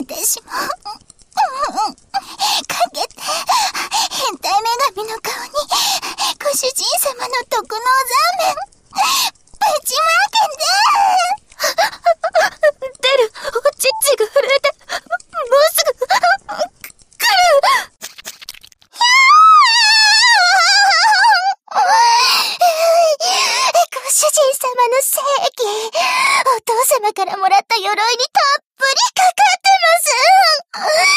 私も、かけて、変態女神の顔に、ご主人様の特納ザーメン、ぶちまけて出る、おちちが震えて、もうすぐ、来る。ご主人様の正義、お父様からもらった鎧にたっぷりかかってます。